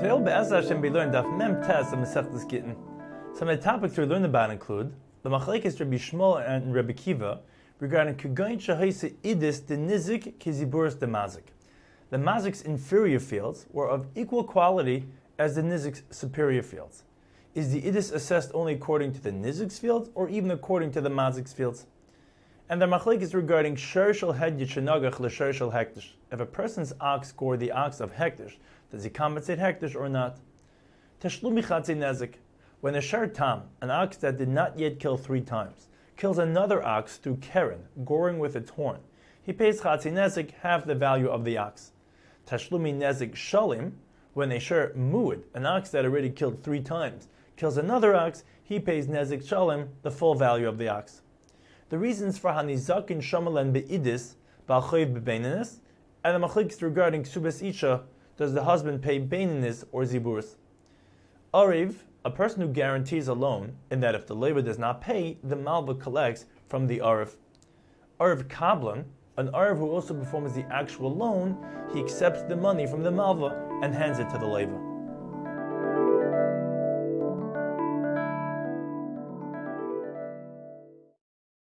Today we'll Be'ezah Hashem be learned Daf Mem Tes of Masechtas Gittin. Some of the topics we learn about include the Machlekes Rabbi Shmuel and Rabbi Kiva regarding Kugayin Shahaisa Idis the Nizik Kiziburis the Mazik. The Mazik's inferior fields were of equal quality as the Nizik's superior fields. Is the Idis assessed only according to the Nizik's fields or even according to the Mazik's fields? And the Machlekes regarding Sher Shel Hedyish Shenagach LeSher Shel Hektish. If a person's ox scored the ox of Hektish, does he compensate Hektish or not? Teshlumi Chatzei Nezik. When a Sher Tam, an ox that did not yet kill 3 times, kills another ox through Keren, goring with its horn, he pays Chatzei Nezik half the value of the ox. Teshlumi Nezik Shalim. When a Sher Muad, an ox that already killed 3 times, kills another ox, he pays Nezik Shalim, the full value of the ox. The reasons for Hanizakin Shamalan Be'idis, Ba'alchoiv Be'beininis, and the Machlekes regarding Ksubas Isha, does the husband pay Beininis or Ziburis? Ariv, a person who guarantees a loan, in that if the labor does not pay, the Malva collects from the Ariv. Ariv Kablan, an Ariv who also performs the actual loan, he accepts the money from the Malva and hands it to the labor.